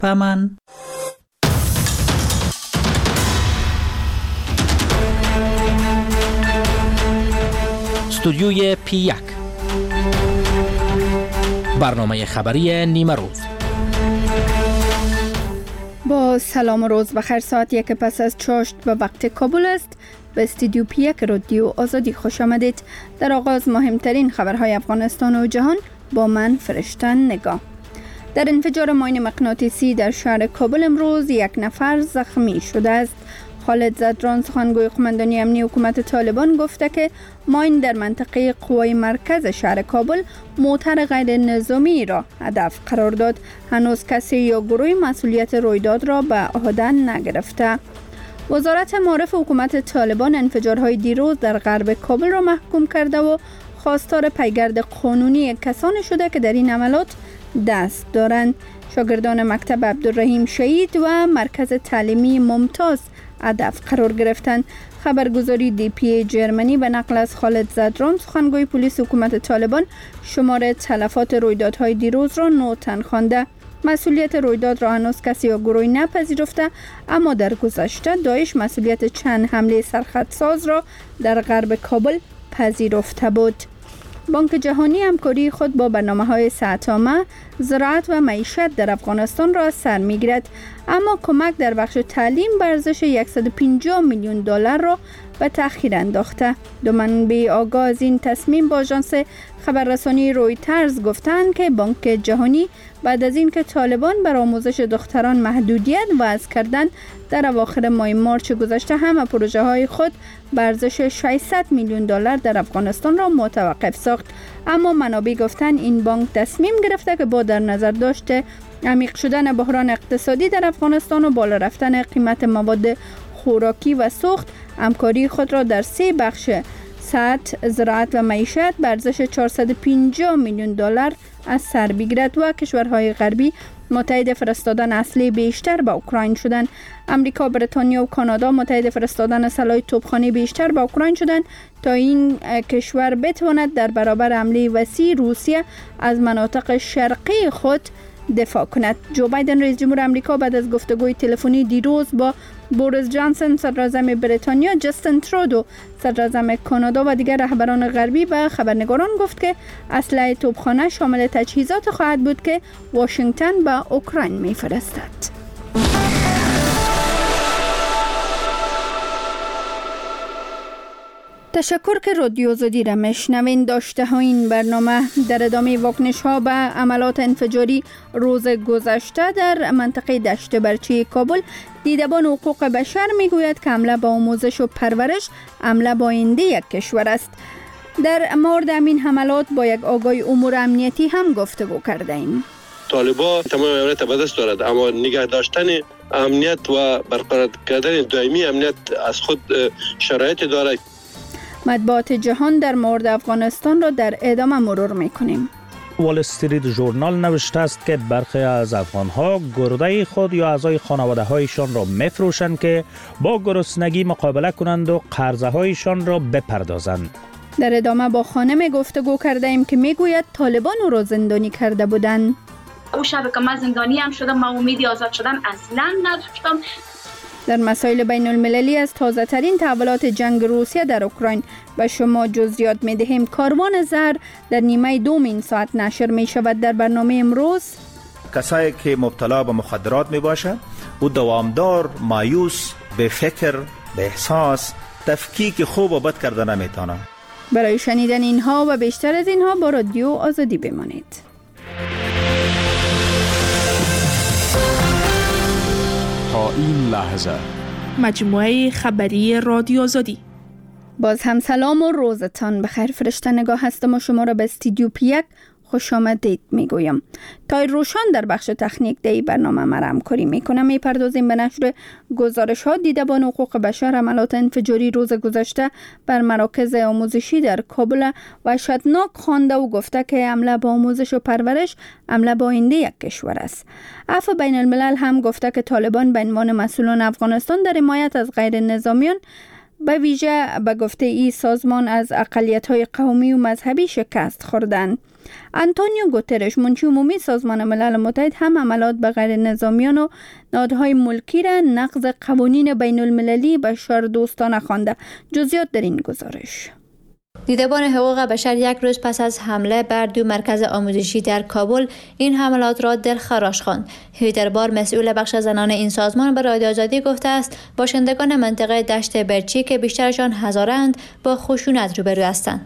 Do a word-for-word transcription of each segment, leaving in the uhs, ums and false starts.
پمن. استودیوی پی یک، برنامه خبری نیمه روز. با سلام و روز بخیر. ساعت یک پس از چاشت به وقت کابل است. به استودیو پی یک رادیو آزادی خوش آمدید. در آغاز مهمترین خبرهای افغانستان و جهان با من فرشتن نگاه. در انفجار ماین مغناطیسی در شهر کابل امروز یک نفر زخمی شده است. خالد زدران، سخنگوی قماندانی امنی حکومت طالبان، گفته که ماین در منطقه قوای مرکز شهر کابل موتر غیر نظامی را هدف قرار داد. هنوز کسی یا گروهی مسئولیت رویداد را به عهده نگرفته. وزارت معارف حکومت طالبان انفجارهای دیروز در غرب کابل را محکوم کرده و خواستار پیگرد قانونی کسانی شده که در این عملات دست دارند. شاگردان مکتب عبدالرحیم شهید و مرکز تعلیمی ممتاز هدف قرار گرفتند. خبرگزاری دی پی جرمنی به نقل از خالد زدران، سخنگوی پلیس حکومت طالبان، شمار تلفات رویدادهای دیروز را نوتن خوانده. مسئولیت رویداد را هنوز کسی یا گروهی نپذیرفته، اما در گذشته داعش مسئولیت چند حمله سرخطساز را در غرب کابل پذیرفته بود. بانک جهانی همکاری خود با برنامه‌های صحت‌عامه، زراعت و معیشت در افغانستان را سر می‌گیرد، اما کمک در بخش تعلیم به ارزش صد و پنجاه میلیون دلار را به تأخیر انداخته. دو منبع آگاه از این تصمیم با آژانس خبررسانی رویترز گفتند که بانک جهانی بعد از اینکه طالبان بر آموزش دختران محدودیت وضع کردند، در اواخر ماه مارچ گذشته همه پروژه های خود به ارزش ششصد میلیون دلار در افغانستان را متوقف ساخت. اما منابع گفتند این بانک تصمیم گرفته که با در نظر داشته عمیق شدن بحران اقتصادی در افغانستان و بالا رفتن قیمت مواد خوراکی و سوخت، همکاری خود را در سه بخش صحت، زراعت و معیشت به ارزش چهارصد و پنجاه میلیون دلار از سر بگیرد و کشورهای غربی متحد فرستادن اسلحه بیشتر به اوکراین شدند. امریکا، بریتانیا و کانادا متحد فرستادن سلاح توپخانه بیشتر به اوکراین شدند تا این کشور بتواند در برابر حمله وسیع روسیه از مناطق شرقی خود دفاع کند. جو بایدن رئیس جمهور آمریکا بعد از گفتگوی تلفنی دیروز با بوریس جانسون صدراعظم بریتانیا، جاستین ترودو صدراعظم کانادا و دیگر رهبران غربی به خبرنگاران گفت که اسلحه توپخانه شامل تجهیزات خواهد بود که واشنگتن به اوکراین می‌فرستد. تشکر که رادیو آزادی را میشنوین. داشته ها این برنامه در ادامه واکنش ها به عملات انفجاری روز گذشته در منطقه دشت برچی کابل، دیدبان حقوق بشر میگوید که حمله به آموزش و پرورش حمله به آینده یک کشور است. در مورد همین حملات با یک آگاه امور امنیتی هم گفتگو کرده ایم. طالبان تمام امنیت به دست دارد، اما نگه داشتن امنیت و برقرار کردن دائمی امنیت از خود شرایط دارد. مطبوعات جهان در مورد افغانستان را در ادامه مرور میکنیم. وال استریت ژورنال نوشته است که برخی از افغانها گرده خود یا اعضای خانواده هایشان را میفروشند که با گرسنگی مقابله کنند و قرضه هایشان را بپردازند. در ادامه با خانم گفتگو کرده ایم که میگوید طالبان او را زندانی کرده بودند. اون شب که من زندانی هم شدم، من امیدی آزاد شدن اصلا نداشتم. در مسائل بین المللی از تازه ترین تحولات جنگ روسیه در اوکراین به شما جزئیات می دهیم. کاروان زهر در نیمه دوم این ساعت نشر می شود. در برنامه امروز کسایی که مبتلا به مخدرات می باشند او دوامدار مایوس، به فکر، به احساس، تفکیک خوب و بد کرده نمیتونه. برای شنیدن اینها و بیشتر از اینها با رادیو آزادی بمانید. تا این لحظه مجموعه خبری رادیو آزادی. باز هم سلام و روزتان بخیر. فرشته نگاه هستم و شما را به استودیو پی یک خوش آمدید میگویم. تا روشان در بخش تکنیک دی برنامه ما را همکاری میکنم. میپردازیم به نشر گزارش ها. دیدبان حقوق بشر عملات انفجاری روز گذشته بر مراکز آموزشی در کابل وحشتناک خوانده و گفته که حمله به آموزش و پرورش حمله به آینده یک کشور است. عفو بین الملل هم گفته که طالبان به عنوان مسئولان افغانستان در حمایت از غیر نظامیان، به ویژه به گفته ای سازمان، از اقلیت‌های قومی و مذهبی شکست خوردند. آنتونیو گوترش منشی عمومی سازمان ملل متحد هم حملات به غیر نظامیان و نهادهای ملکی را نقض قوانین بین المللی بشر دوستانه خوانده. جزئیات در این گزارش. دیدبان حقوق بشر یک روز پس از حمله بر دو مرکز آموزشی در کابل این حملات را دلخراش خواند. هیدر بار مسئول بخش زنان این سازمان به رادیو آزادی گفته است باشندگان منطقه دشت برچی که بیشترشان هزاره‌اند با خشونت روبرو هستند.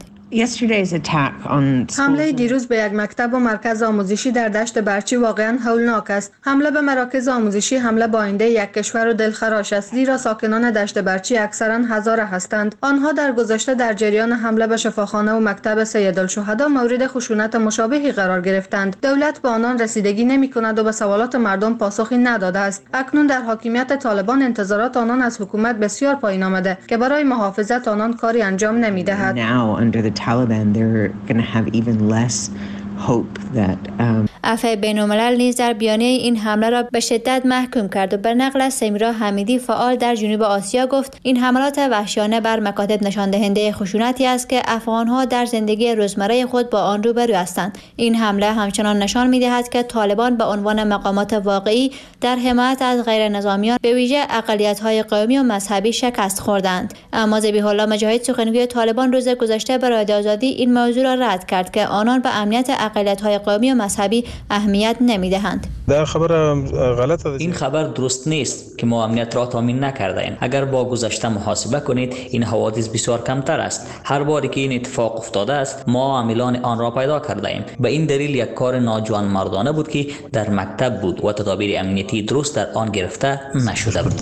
حمله دیروز به یک مکتب و مرکز آموزشی در دشت برچی واقعا هولناک است. حمله به مراکز آموزشی حمله به آینده یک کشور و دلخراش است، زیرا ساکنان دشت برچی اکثرا هزاره هستند. آنها در گذشته در جریان حمله به شفاخانه و مکتب سیدالشهدا مورد خشونت مشابهی قرار گرفتند. دولت به آنان رسیدگی نمی کند و به سوالات مردم پاسخی نداده است. اکنون در حاکمیت طالبان انتظارات آنان از حکومت بسیار پایین آمده که برای محافظت آنان کاری انجام نمی دهد. Taliban, they're going to have even less hope that um عفو بین‌الملل نیز در بیانیه این حمله را به شدت محکوم کرد و به نقل از سمیرا حمیدی فعال در جنوب آسیا گفت این حملات وحشیانه بر مکاتب نشان دهنده خشونتی است که افغان‌ها در زندگی روزمره خود با آن روبرو هستند. این حمله همچنان نشان می‌دهد که طالبان به عنوان مقامات واقعی در حمایت از غیر نظامیان به ویژه اقلیت‌های قومی و مذهبی شکست خوردند. اما ذبیح الله مجاهد سخنگوی طالبان روز گذشته به رادیو آزادی این موضوع را رد کرد که آنان به امنیت اقلیت‌های قومی و مذهبی اهمیت نمیدهند. این خبر درست نیست که ما امنیت را تامین نکرده ایم. اگر با گذشته محاسبه کنید این حوادث بسیار کمتر است. هر باری که این اتفاق افتاده است ما عاملان آن را پیدا کرده ایم. به این دلیل یک کار ناجوان مردانه بود که در مکتب بود و تدابیر امنیتی درست در آن گرفته نشده بود.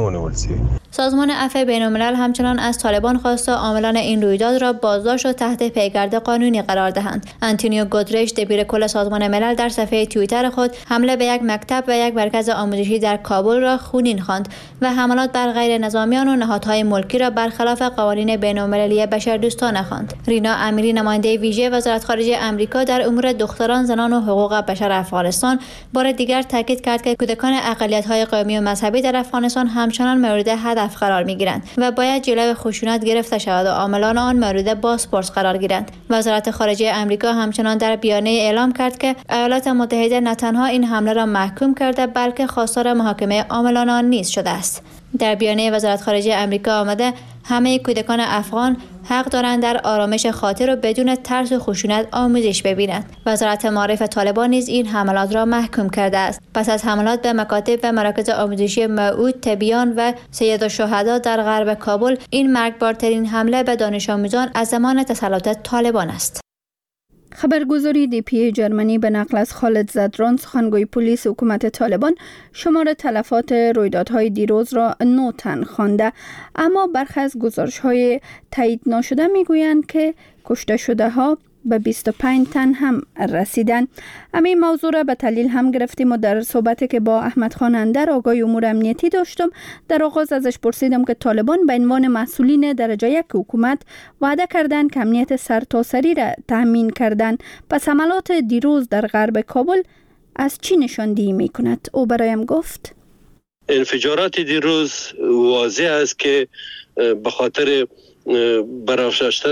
سازمان عفو بین‌الملل همچنان از طالبان خواسته عاملان این رویداد را بازداشت و تحت پیگرد قانونی قرار دهند. آنتونیو گوترش دبیر کل سازمان ملل در صفحه توییتر خود حمله به یک مکتب و یک مرکز آموزشی در کابل را خونین خواند و حملات بر غیر نظامیان و نهادهای ملکی را برخلاف قوانین بین‌المللی بشردوستانه خواند. رینا امیری نماینده ویژه وزارت خارجه آمریکا در امور دختران، زنان و حقوق بشر افغانستان بار دیگر تاکید کرد که کودکان اقلیت‌های قومی و مذهبی در افغانستان همچنان مورد هدف قرار می‌گیرند و باید جلوی خشونت گرفته شود و عاملان آن مورد بازپرس قرار گیرند. وزارت خارجه آمریکا همچنان در بیانیه اعلام کرد که ایالات متحده نه تنها این حمله را محکوم کرده بلکه خواستار محاکمه عاملان آن نیز شده است. در بیانیه وزارت خارجه آمریکا آمده همه کودکان افغان حق دارند در آرامش خاطر و بدون ترس و خشونت آموزش ببینند. وزارت معارف طالبان نیز این حملات را محکوم کرده است. پس از حملات به مکاتب و مراکز آموزشی موعود، تبیان و سیدالشهدا در غرب کابل، این مرگبارترین حمله به دانش آموزان از زمان تسلط طالبان است. خبرگزاری دی پی جرمنی به نقل از خالد زدران سخنگوی پلیس حکومت طالبان شمار تلفات رویدادهای دیروز را نه تن خوانده، اما برخی از گزارش‌های تایید نشده میگویند که کشته شده ها به بیست و پنج تن هم رسیدن. همین موضوع را به دلیل هم گرفتیم و در صحبتی که با احمد خان اندر آگاه امور امنیتی داشتم در آغاز ازش پرسیدم که طالبان به عنوان مسئولین درجه یک حکومت وعده کردند که امنیت سرتاسری را تامین کردند. پس حملات دیروز در غرب کابل از چی نشاندهی می کند؟ او برایم گفت انفجارات دیروز واضح است که به خاطر برافراشتن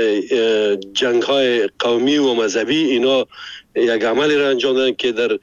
جنگ های قومی و مذهبی اینا یک عملی را انجام دادن که در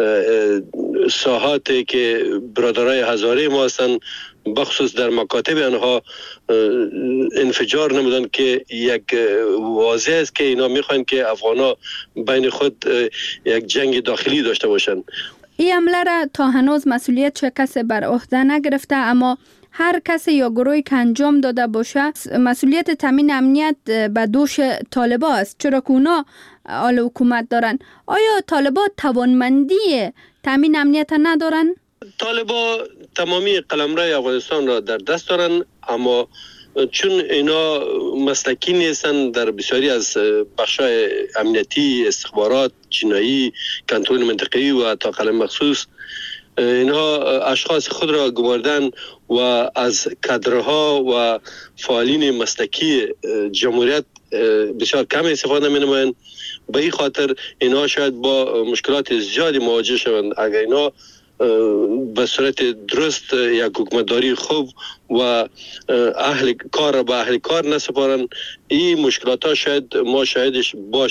ساحاتی که برادرای هزاره ما هستند بخصوص در مکاتب آنها انفجار نمودن که یک واضح است که اینا میخوان که افغانا بین خود یک جنگ داخلی داشته باشند. این عمله را تا هنوز مسئولیت چه کسی بر عهده نگرفته، اما هر کسی یا گروهی که انجام داده باشه مسئولیت تامین امنیت به دوش طالبا است، چرا که اونا آل حکومت دارن. آیا طالبا توانمندی تامین امنیت ندارن؟ طالبا تمامی قلمرو افغانستان را در دست دارن، اما چون اینا مسلکی نیستن در بسیاری از بخشای امنیتی، استخبارات، جنایی، کنترل منطقه‌ای و تا قلم مخصوص، اینها اشخاص خود را گماردن و از کادرها و فعالین مسلکی جمهوریت بسیار کم استفاده می‌نمایند. به این خاطر اینها شاید با مشکلات زیادی مواجه شوند. اگر اینا به صورت درست یک حکومتداری خوب و اهل کار را به اهل کار نسپارن، این مشکلات ها شاید ما شاهدش باشیم.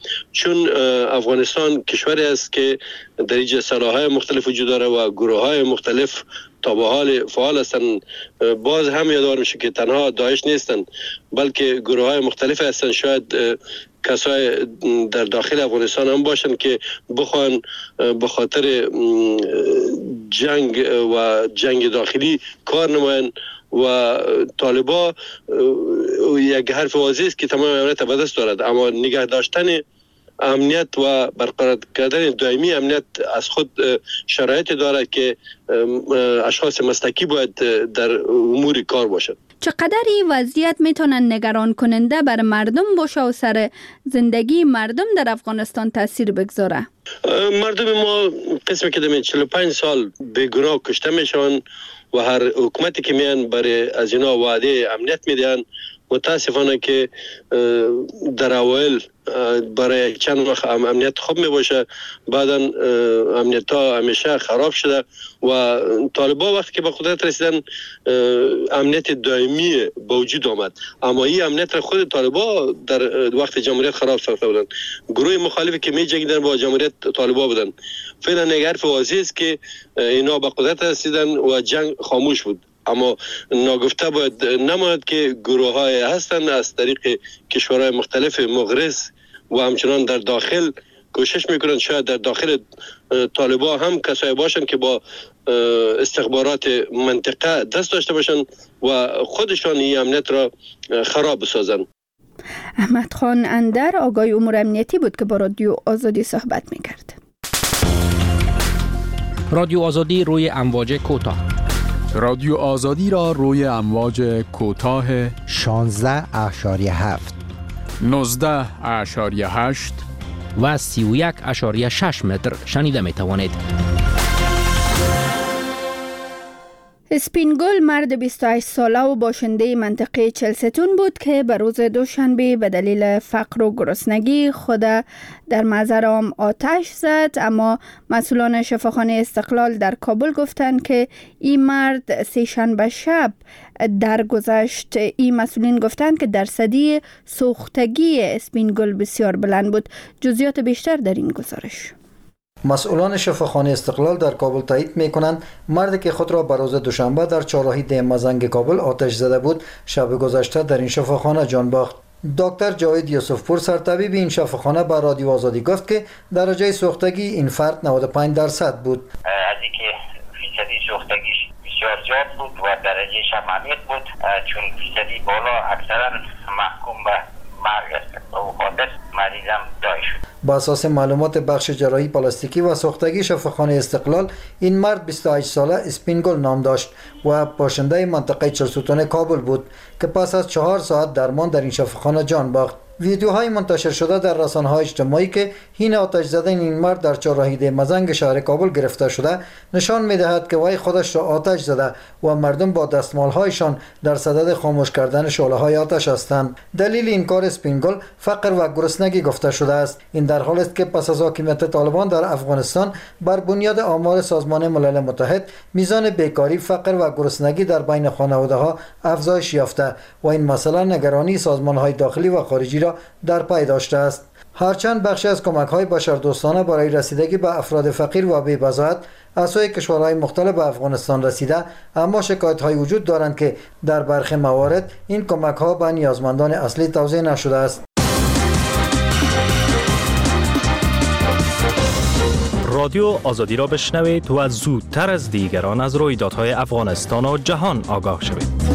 چون افغانستان کشوری است که در اینجا سلاح‌های مختلف وجود داره و گروه‌های مختلف تا به حال فعال هستند. باز هم یادآور میشه که تنها داعش نیستند بلکه گروه‌های مختلف هستند. شاید کسای در داخل افغانستان هم باشن که بخوان به خاطر جنگ و جنگ داخلی کار نماین و طالبا یک حرف واضح است که تمام امنیت به دست دارد، اما نگه داشتن امنیت و برقرار کردن دائمی امنیت از خود شرایط دارد که اشخاص مسلکی باید در امور کار باشد. چقدر این وضعیت میتونن نگران کننده بر مردم باشه و سر زندگی مردم در افغانستان تاثیر بگذاره؟ مردم ما قسمی که در چهل و پنج سال بیگناه کشته میشن و هر حکومتی که میان برای از اینا وعده امنیت میدن. متاسفانه که در اوایل برای چند وقت امنیت خوب می باشه، بعدا امنیت ها همیشه خراب شده و طالبا وقتی که به قدرت رسیدن امنیت دائمی به وجود آمد، اما این امنیت را خود طالبا در وقت جمهوریت خراب ساخته بودند. گروه مخالفی که می جنگیدن با جمهوریت طالبا بودند. فعلا نگرف واضح است که اینا به قدرت رسیدن و جنگ خاموش بود، اما ناگفته باید نماند که گروه های هستند از طریق کشورهای مختلف مغرض و همچنان در داخل کوشش میکنند شاید در داخل طالبا هم کسایی باشند که با استخبارات منطقه دست داشته باشند و خودشان این امنیت را خراب بسازند. احمد خان اندر آگاه امور امنیتی بود که با رادیو آزادی صحبت میکرد. رادیو آزادی روی امواج کوتاه. رادیو آزادی را روی امواج کوتاه شانزده اشاری هفت، نوزده اشاری هشت و سی و یک اشاری شش متر شنیده می توانید. اسپینگل مرد بیست و هشت ساله و باشنده منطقه چلستون بود که به روز دوشنبه به دلیل فقر و گرسنگی خود در مزار عام آتش زد، اما مسئولان شفاخانه استقلال در کابل گفتند که این مرد سه شنبه شب درگذشت. این مسئولین گفتند که درصدی سوختگی اسپینگل بسیار بلند بود. جزئیات بیشتر در این گزارش. مسئولان شفاخانه استقلال در کابل تایید می‌کنند مردی که خود را به روز دوشنبه در چهارراهی ده مزنگ کابل آتش زده بود شب گذشته در این شفاخانه جان باخت. دکتر جاوید یوسفپور سرطبیب این شفاخانه به رادیو آزادی گفت که درجه سوختگی این فرد نود و پنج درصد بود. از اینکه فیصدی سوختگیش بسیار زیاد بود و درجهش هم عمیق بود، چون فیصدی بالا اکثرا محکوم به مرگ است و خاطر مریضم داعش شد. با اساس معلومات بخش جراحی پلاستیکی و سوختگی شفاخانه استقلال، این مرد بیست و هشت ساله اسپینگل نام داشت و باشنده منطقه چلستون کابل بود که پس از چهار ساعت درمان در این شفاخانه جان باخت. ویدیوهای منتشر شده در رسانه‌های اجتماعی که حین آتش زدن این مرد در چهارراهی ده مزنگ شهر کابل گرفته شده نشان می‌دهد که وی خودش را آتش زده و مردم با دستمال‌هایشان در صدد خاموش کردن شعله‌های آتش هستند. دلیل این کار اسپینگل فقر و گرسنگی گفته شده است. این در حالی است که پس از حاکمیت طالبان در افغانستان بر بنیاد آمار سازمان ملل متحد میزان بیکاری، فقر و گرسنگی در بین خانواده‌ها افزایش یافته و این مسئله نگرانی سازمان‌های داخلی و خارجی در پی داشته است. هرچند بخشی از کمک‌های بشردوستانه برای رسیدگی به افراد فقیر و بی‌بضاعت از سوی کشورهای مختلف به افغانستان رسیده، اما شکایت‌های وجود دارند که در برخی موارد این کمک‌ها به نیازمندان اصلی توزیع نشده است. رادیو آزادی را بشنوید و زودتر از دیگران از رویدادهای افغانستان و جهان آگاه شوید.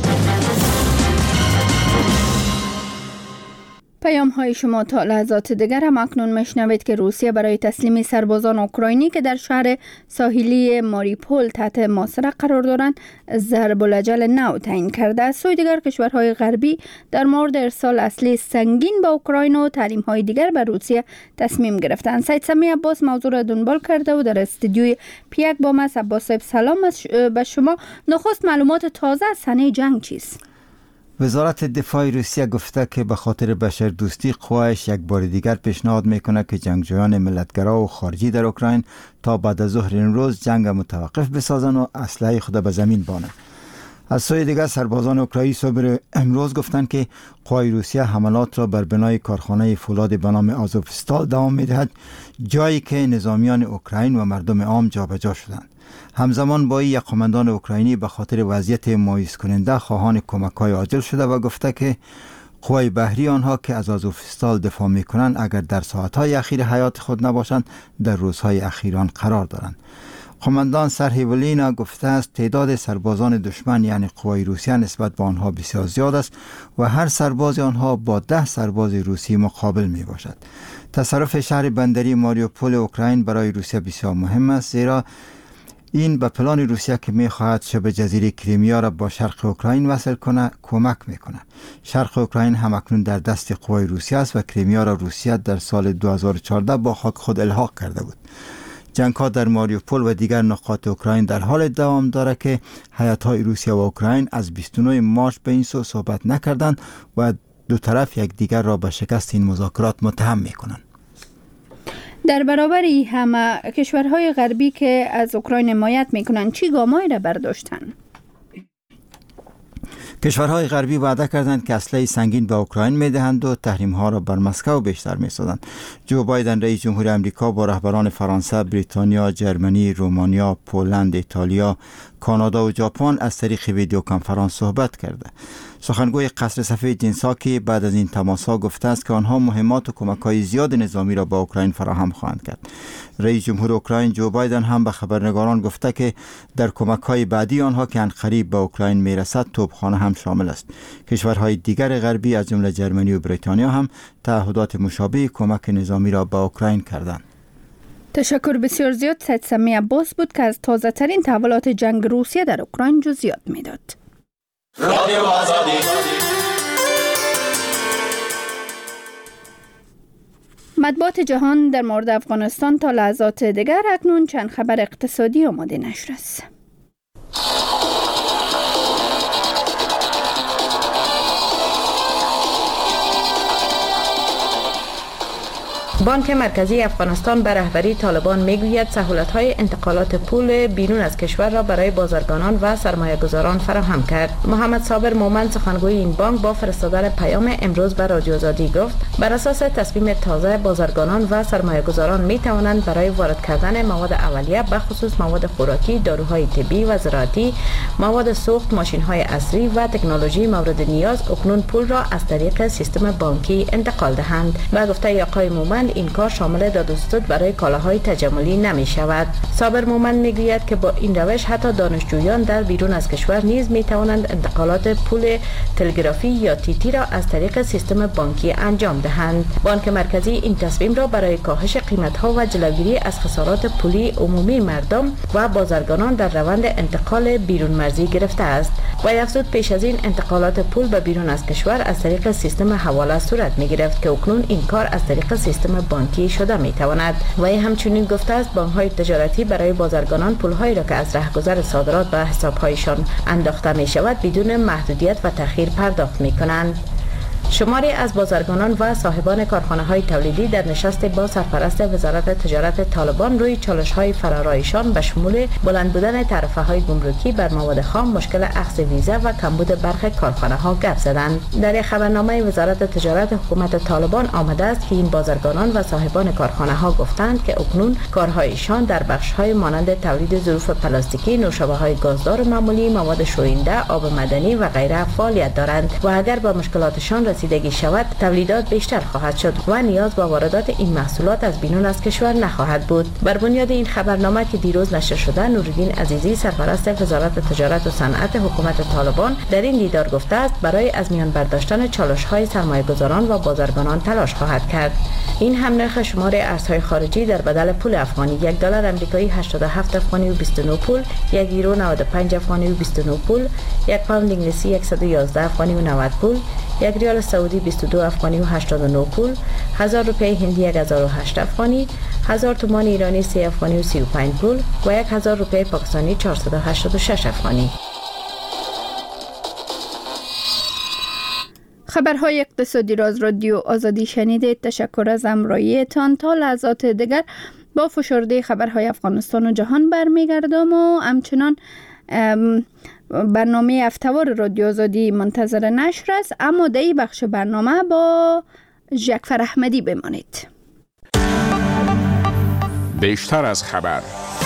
پیام های شما تا لحظات دیگر هم اکنون مشنوید که روسیه برای تسلیم سربازان اوکراینی که در شهر ساحلی ماریپول تحت محاصره قرار دارند ضرب الاجل نو تعیین کرده. از سوی دیگر کشورهای غربی در مورد ارسال اسلحه سنگین به اوکراین و تحریم های دیگر به روسیه تصمیم گرفتند. سید سمی عباس موضوع را دنبال کرده و در استودیوی پیک با مس عباس صاحب سلام به شما. نخست معلومات تازه از صحنه جنگ چیست؟ وزارت دفاع روسیه گفته که به خاطر بشردوستی قوایش یک بار دیگر پیشنهاد میکنه که جنگجویان ملتگرا و خارجی در اوکراین تا بعد از ظهر این روز جنگ متوقف بسازن و اسلحه خود به زمین بانند. از سوی دیگر سربازان اوکراینی صبح امروز گفتند که قوای روسیه حملات را بر بنای کارخانه فولاد به نام آزوفستال دوام می‌دهد، جایی که نظامیان اوکراین و مردم عام جابجا شدند. همزمان با این یک قماندان اوکراینی به خاطر وضعیت مایوس کننده خواهان کمک‌های عاجل شده و گفته که قوای بحری آنها که از آزوفستال دفاع می‌کنند اگر در ساعت‌های اخیر حیات خود نباشند در روزهای اخیر آن قرار دارند. قماندان سرهیولینا گفته است تعداد سربازان دشمن یعنی قوای روسیه نسبت به آنها بسیار زیاد است و هر سرباز آنها با ده سرباز روسی مقابل می باشد. تصرف شهر بندری ماریوپول اوکراین برای روسیه بسیار مهم است، زیرا این به پلان روسیه که می خواهد شبه جزیره کریمیا را با شرق اوکراین وصل کنه کمک می کنه. شرق اوکراین هم اکنون در دست قوای روسیه است و کریمیا را روسیه در سال دو هزار و چهارده با خاک خود الحاق کرده بود. جنگ‌ها در ماریوپول و دیگر نقاط اوکراین در حال دوام دارد که هیات‌های روسیه و اوکراین از بیست و نه مارس به این سو صحبت نکردند و دو طرف یکدیگر را به شکست این مذاکرات متهم می‌کنند. در برابر این همه کشورهای غربی که از اوکراین حمایت می‌کنند چی گامایی را برداشتند؟ کشورهای غربی وعده کردند که اسلحه سنگین به اوکراین می‌دهند و تحریم‌ها را بر مسکو بیشتر می‌سازند. جو بایدن رئیس جمهور آمریکا با رهبران فرانسه، بریتانیا، جرمنی، رومانیا، پولند، ایتالیا، کانادا و ژاپن از طریق ویدیو کنفرانس صحبت کرده. سخنگوی قصر سفید جین ساکی بعد از این تماس‌ها گفته است که آنها مهمات و کمک‌های زیاد نظامی را به اوکراین فراهم خواهند کرد. رئیس جمهور اوکراین جو بایدن هم به خبرنگاران گفته که در کمک‌های بعدی آنها که عنقریب به اوکراین میرسد توپخانه هم شامل است. کشورهای دیگر غربی از جمله جرمنی و بریتانیا هم تعهدات مشابه کمک نظامی را به اوکراین کردند. تشکر بسیار زیاد. سید سمی عباس بود که از تازه ترین تحولات جنگ روسیه در اوکراین جزئیات میداد. رادیو آزادی. مطبوعات جهان در مورد افغانستان تا لحظات دیگر اکنون چند خبر اقتصادی آماده نشر است. بانک مرکزی افغانستان به رهبری طالبان میگوید سهولت‌های انتقالات پول بیرون از کشور را برای بازرگانان و سرمایه‌گذاران فراهم کرد. محمد صابر مومن سخنگوی این بانک با فرستادن پیام امروز به رادیو آزادی گفت بر اساس تصمیم تازه بازرگانان و سرمایه‌گذاران می توانند برای وارد کردن مواد اولیه به خصوص مواد خوراکی، داروهای طبی و زراعتی، مواد سوخت، ماشین‌های عصری و تکنولوژی مورد نیاز اکنون پول را از طریق سیستم بانکی انتقال دهند. و گفته آقای مومن این کار شامل دادوستد برای کالاهای تجملی نمی شود. صابر مومن می گوید که با این روش حتی دانشجویان در بیرون از کشور نیز می توانند انتقالات پول تلگرافی یا تیتی را از طریق سیستم بانکی انجام دهند. بانک مرکزی این تصمیم را برای کاهش قیمت‌ها و جلوگیری از خسارات پولی عمومی مردم و بازرگانان در روند انتقال بیرون مرزی گرفته است. و افزود پیش از این انتقالات پول به بیرون از کشور از طریق سیستم حواله صورت می گرفت که اکنون این کار از طریق سیستم بانکی شده می تواند. و همچنین گفته است بانک‌های تجارتی برای بازرگانان پول‌هایی را که از رهگذر صادرات به حساب‌هایشان انداخته می شود بدون محدودیت و تأخیر پرداخت می کنند. شماری از بازرگانان و صاحبان کارخانه‌های تولیدی در نشست با سرپرست وزارت تجارت طالبان روی چالش‌های فرارایشان به شمول بلند بودن تعرفه‌های گمرکی بر مواد خام، مشکل اخذ ویزا و کمبود برخی کارخانه‌ها گپ زدند. در خبرنامه وزارت تجارت حکومت طالبان آمده است که این بازرگانان و صاحبان کارخانه‌ها گفتند که اکنون کارهایشان در بخش‌های مانند تولید ظروف پلاستیکی، نوشابه‌های گازدار معمولی، مواد شوینده، آب معدنی و غیره فعالیت دارند و اگر با مشکلاتشان رسیدگی شود تولیدات بیشتر خواهد شد و نیاز به واردات این محصولات از بیرون از کشور نخواهد بود. بر بنیاد این خبرنامه که دیروز نشر شده، نوردین عزیزی سرپرست وزارت تجارت و صنعت حکومت طالبان در این دیدار گفته است برای از میان برداشتن چالش‌های سرمایه‌گذاران و بازرگانان تلاش خواهد کرد. این هم نرخ شمار ارزهای خارجی در بدل پول افغانی: یک دلار آمریکایی هشتاد و هفت افغانی و بیست و نه پول، یک یورو نود و پنج افغانی و بیست و نه پول، یک پوند انگلیسی صد و یازده افغانی و نود پول، یک ریال سعودی بیست و دو افغانی و هشتاد و نه پول، هزار روپیه هندی یک هزار و هشت افغانی، هزار تومان ایرانی سه افغانی و سی و پنج پول و یک هزار روپیه پاکستانی چهارصد و هشتاد و شش افغانی. خبرهای اقتصادی را از رادیو آزادی شنیدید. تشکر از همراهیتان. تا لحظات دیگر با فشرده خبرهای افغانستان و جهان برمیگردم و همچنان برنامه هفته‌وار رادیو آزادی منتظر نشر است، اما در این بخش برنامه با جعفر احمدی بمانید. بیشتر از خبر.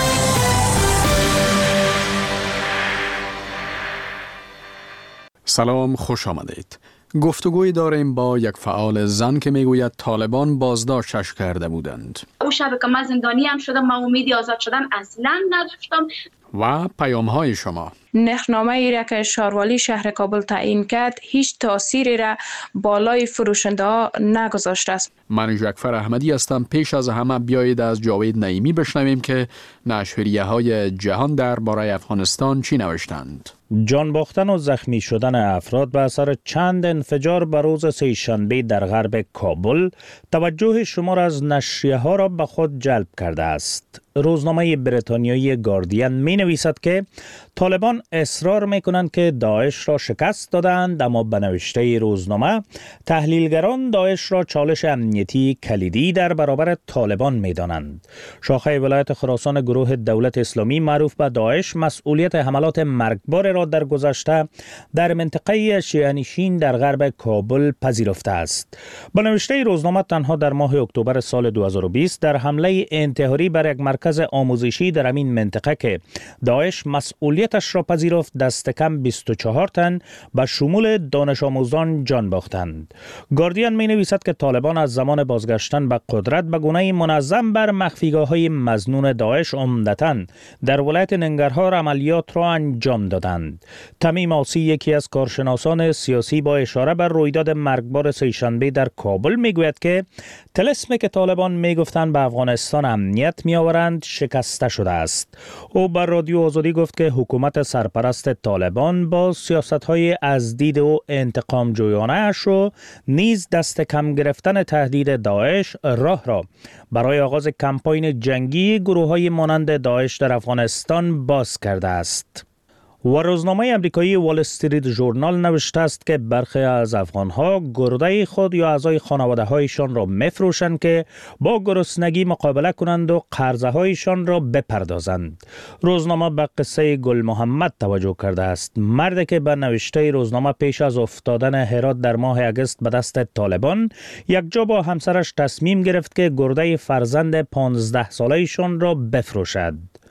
سلام، خوش آمدید. گفتگوی داریم با یک فعال زن که میگوید طالبان بازداشتش کرده بودند. او شب که من زندانی هم شدم، من امیدی آزاد شدن اصلا نداشتم. و پیام های شما. نرخنامه ای را که شاروالی شهر کابل تعیین کرد هیچ تأثیری را بالای فروشنده ها نگذاشته است. من جعفر احمدی هستم. پیش از همه بیایید از جاوید نعیمی بشنویم که نشریه های جهان درباره افغانستان چی نوشتند. جان باختن و زخمی شدن افراد به اثر چند انفجار به روز سه‌شنبه در غرب کابل توجه شمار از نشریه ها را به خود جلب کرده است. روزنامه بریتانیایی گاردین می نویسد که طالبان اصرار می کنند که داعش را شکست دادند، اما به نوشته روزنامه تحلیلگران داعش را چالش امنیتی کلیدی در برابر طالبان می دانند. شاخه ولایت خراسان گروه دولت اسلامی معروف به داعش مسئولیت حملات مرگبار را در گذشته در منطقه شیعه‌نشین در غرب کابل پذیرفته است. به نوشته روزنامه تنها در ماه اکتبر سال دو هزار و بیست در حمله انتحاری بر یک مرکز آموزشی در همین منطقه که داعش مسئولیتش را پذیرفت دست کم بیست و چهار تن به شمول دانش آموزان جان باختند. گاردین می نویسد که طالبان از زمان بازگشتن به قدرت به گونه منظم بر مخفیگاه‌های مظنون داعش عمدتاً در ولایت ننگرهار عملیات را انجام دادند. تمیم آسی، یکی از کارشناسان سیاسی، با اشاره بر رویداد مرگبار سه‌شنبه در کابل میگوید که طلسمی که طالبان میگفتند به افغانستان امنیت میآورند شکسته شده است. او بر رادیو آزادی گفت که حکومت سرپرست طالبان با سیاست‌های ازدید و انتقام جویانه اش و نیز دست کم گرفتن تهدید داعش راه را برای آغاز کمپاین جنگی گروه‌های مانند داعش در افغانستان باز کرده است. و روزنامه امریکایی وال استریت ژورنال نوشته است که برخی از افغانها گرده خود یا اعضای خانواده هایشان را میفروشند که با گرسنگی مقابله کنند و قرضه هایشان را بپردازند. روزنامه به قصه گل محمد توجه کرده است. مردی که به نوشته روزنامه پیش از افتادن هرات در ماه اگست به دست طالبان یک جا با همسرش تصمیم گرفت که گرده فرزند پانزده ساله‌شان را بفروشد.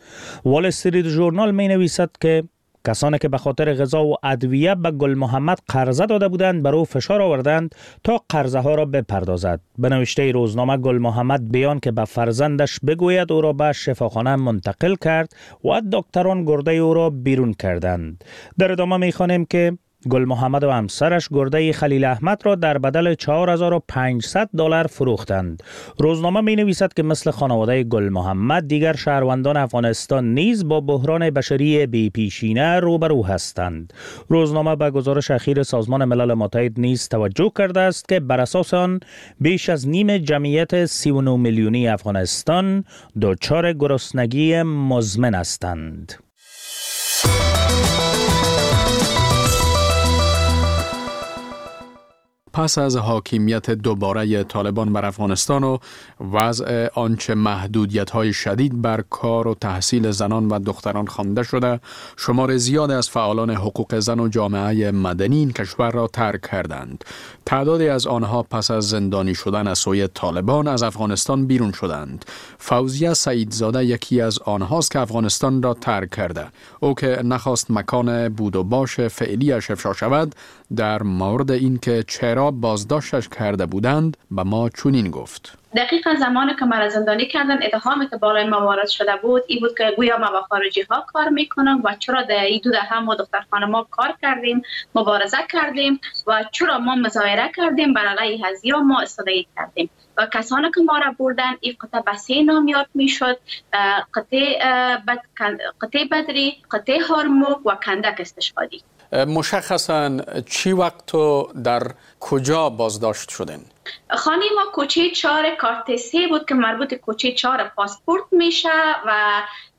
وال استریت ژورنال می نویسد که کسانی که به خاطر غذا و ادویه به گل محمد قرضه داده بودند بر او فشار آوردند تا قرضه ها را بپردازد. به نوشته روزنامه گل محمد بیان که به فرزندش بگوید او را به شفاخانه منتقل کرد و دکتران گرده او را بیرون کردند. در ادامه می‌خوانیم که گل محمد و همسرش گرده خلیل احمد را در بدل چهار هزار و پانصد دلار فروختند. روزنامه می نویسد که مثل خانواده گل محمد دیگر شهروندان افغانستان نیز با بحران بشری بی پیشینه روبرو هستند. روزنامه به گزارش اخیر سازمان ملل متحد نیز توجه کرده است که بر اساس آن بیش از نیم جمعیت سی و نه میلیونی افغانستان دچار گرسنگی مزمن هستند. پس از حاکمیت دوباره طالبان بر افغانستان و وضع آنچه محدودیت‌های شدید بر کار و تحصیل زنان و دختران خوانده شده، شمار زیاد از فعالان حقوق زن و جامعه مدنی این کشور را ترک کردند. تعدادی از آنها پس از زندانی شدن از سوی طالبان از افغانستان بیرون شدند. فوزیه سعیدزاده یکی از آنهاست که افغانستان را ترک کرده. او که نخواست مکان بود و باش فعلیش افشا شود، در مورد اینکه چرا بازداشتش کرده بودند به ما چنین گفت: دقیقا زمانی که مرا زندانی کردن، اتهامی که بالای ما وارد شده بود این بود که گویا ما با خارجی ها کار میکنم و چرا در این دو دهه ما دخترخانه ما کار کردیم، مبارزه کردیم و چرا ما مظاهره کردیم، بر علیه هزیا ما استادگی کردیم. و کسانی که ما را بردن این قطعه به سه نام یاد میشد: قطعه بد... قطعه بدری، قطعه هارموک و کندک استشهادی. مشخصاً چی وقت تو در کجا بازداشت شدین؟ خانه ما کوچه چهار کارت سه بود که مربوط کوچه چهار پاسپورت میشه و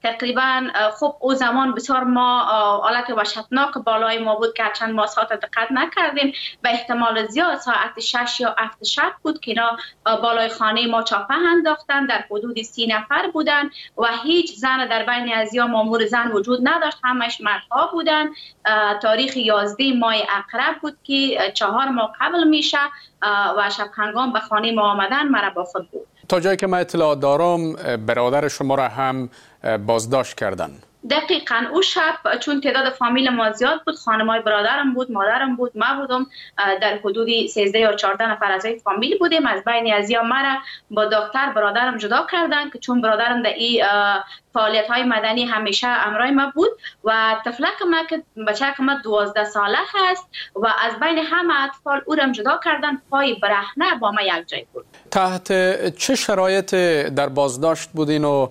تقریبا خب او زمان بسیار ما حالت وحشتناک بالای ما بود که چند ما ساعت دقت نکردیم و احتمال زیاد ساعت شش یا هفت شب بود که اینا بالای خانه ما چاپه انداختن. در حدود سی نفر بودن و هیچ زن در بین ازیا مامور زن وجود نداشت، همش مردها بودن. تاریخ یازده ماه عقرب بود که چهار ماه قبل میشه و شب هنگام به خانه ما آمدن مرا با خود بود. تا جایی که من اطلاع دارم برادر شما را هم بازداشت کردن. دقیقاً او شب چون تعداد فامیل ما زیاد بود، خانمای برادرم بود، مادرم بود، ما بودم، در حدود سیزده یا چهارده نفر از فامیل بودیم. از بین ازیا مرا با دکتر برادرم جدا کردن که چون برادرم در این فعالیت های مدنی همیشه همراه ما بود و طفلک ما که بچه که ما دوازده ساله هست و از بین همه اطفال او را جدا کردن. پای برهنه با ما یک جای بود. تحت چه شرایط در بازداشت بودین و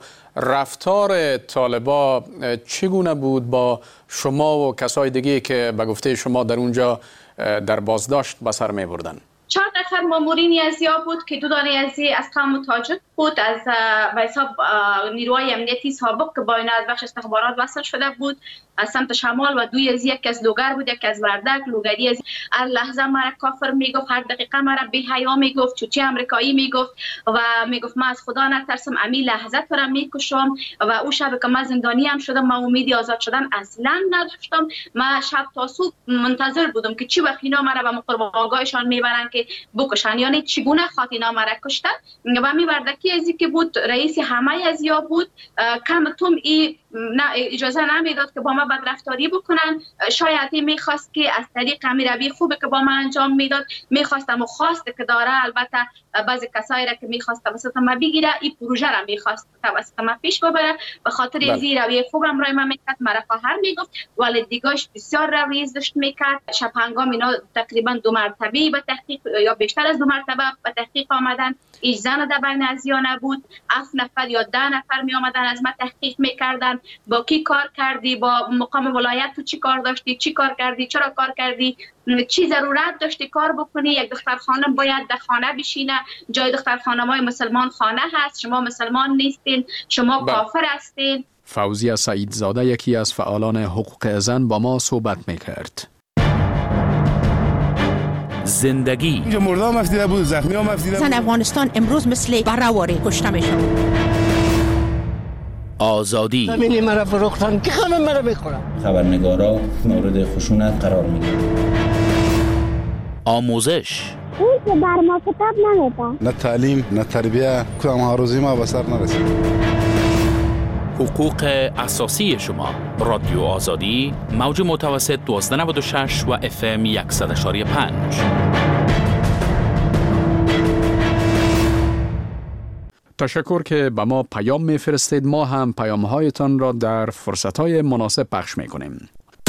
رفتار طالبا چگونه بود با شما و کسای دیگه که به گفته شما در اونجا در بازداشت به سر می بردن؟ چهار نفر مامورین ازیا بود که دو دانه ازی از قوم تاجک بود، از به حساب نیروهای امنیتی سابق که با اینا از بخش استخبارات وصل شده بود از سمت شمال و دوی از یک از لوگر بود، یک از وردک. لوگری از هر لحظه مرا کافر میگفت، هر دقیقه مرا بی حیا میگفت، چوچی امریکایی میگفت و میگفت من از خدا نترسم، امی لحظه تو را میکشم. و او شب که من زندانی هم شدم، من امیدی آزاد شدن اصلا نداشتم. من شب تا صبح منتظر بودم که چی وقت اینا مرا به قربانگاهشان میبرن که بکشن، یعنی چگونه خاطر اینا مرا کشتن. و می وردکی ازی که بود رئیس همه ازیا بود، کم توم ای اجازه نمیداد که با ما بدرفتاری بکنن. شاید میخواست که از طریق همین روی خوبه که با ما انجام میداد، میخواستم و خواست که داره. البته بعضی کسایی را که میخواست توسط ما بگیره، این پروژه را میخواست توسط ما پیش ببره. به خاطر از روی خوب همراه ما میکرد، مرا خواهر میگفت، والدیگاش بسیار روی زشت میکرد. شب هنگام اینا تقریبا دو مرتبه به تحقیق یا بیشتر از دو مرتبه به تحقیق آمدن. هیچ زن در بین ازیا نبود. هفت نفر یا ده نفر می آمدن از ما تحقیق میکردن. با کی کار کردی، با مقام ولایت تو چی کار داشتی، چی کار کردی، چرا کار کردی، چی ضرورت داشتی کار بکنی. یک دختر خانم باید در خانه بشینه، جای دختر خانمای مسلمان خانه هست، شما مسلمان نیستین، شما با. کافر هستین. فوزیه سعیدزاده یکی از فعالان حقوق زن با ما صحبت میکرد. زندگی اینجا مرده هم افتیده بود، زخمی هم افتیده بود. زن افغانستان امروز مثل برهواری کشته میشن. آزادی زمینی مرا فروختن که خانم مرا بخورم. خبرنگارا مورد خشونت قرار میگیرن. آموزش اون که بر ما کتاب نمیدن. نه تعلیم نه تربیه، کدام ها روزی ما به سر نرسید. حقوق اساسی شما. رادیو آزادی، موج متوسط دوازده نود و شش و اف ام صد و یک و پنج. تشکر که به ما پیام میفرستید. ما هم پیام هایتان را در فرصت های مناسب پخش میکنیم.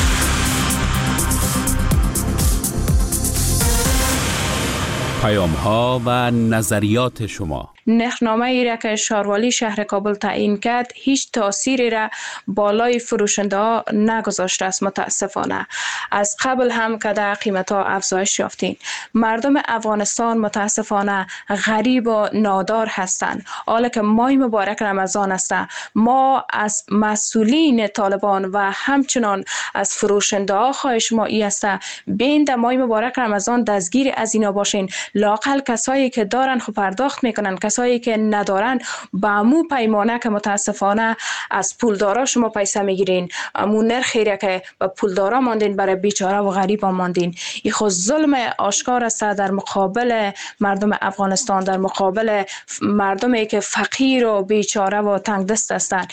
پیام ها و نظریات شما. نرخنامه ای را که شاروالی شهر کابل تعیین کرد هیچ تأثیری را بالای فروشنده ها نگذاشته است. متاسفانه از قبل هم که در قیمت ها افزایش یافتین. مردم افغانستان متاسفانه غریب و نادار هستند. حالا که ماه مبارک رمضان است، ما از مسئولین طالبان و همچنان از فروشنده ها خواهش ما ای است بین در ماه مبارک رمضان دستگیر از اینا باشین. لااقل کسایی که دارن خو پرداخت میکنن، کسایی که ندارن با امو پیمانه که متاسفانه از پولدارا شما پیسه میگیرین، امو نرخی را که به پولدارا ماندین برای بیچاره و غریب ماندین. این خود ظلم آشکار است در مقابل مردم افغانستان، در مقابل مردمی که فقیر و بیچاره و تنگ دست هستند.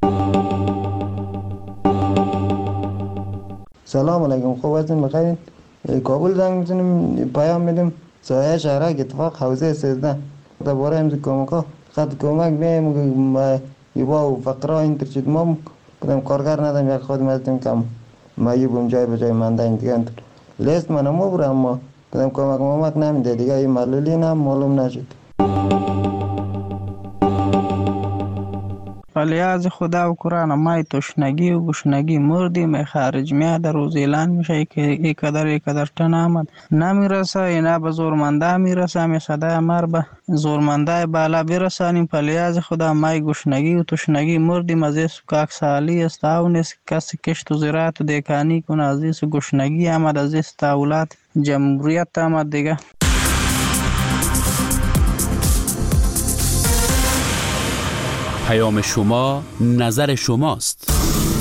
سلام علیکم، خوب هستین؟ بخیر؟ کابل زنگ میزنیم پیام میدیم سایه شهرک اتفاق حوزه سیزده درباره امز کمک خط کمک میایم یبا و فقرا این ترشید ما کدام کارگر ندارم یک خودم هستیم کم ما یبم جای به جای منده این دیگه لیست من هم برم ما کدام کمک مامک نمیده دیگه این معلولی هم معلوم نشد. فلیاز خدا و قرآن مای تشنگی و گشنگی مردیم خارج میاد روز اعلان میشه که یک قدر یک قدر تن آمد نمیرسه اینا به زورمنده میرسه می صدای مر به زورمنده بالا برسانیم فلیاز خدا مای گشنگی و تشنگی مردیم از این سکاک سالی است او نیست کسی کشت و زراعت و دیکانی کنه از این گشنگی آمد از این تاولات جمهوریت آمد دیگه. پیام شما نظر شماست.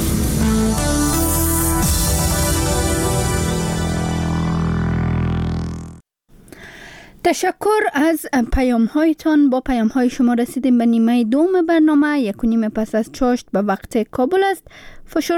تشکر از پیام هایتان. با پیام های شما رسیدیم به نیمه دوم برنامه. یک و نیم پس از چاشت به وقت کابل است.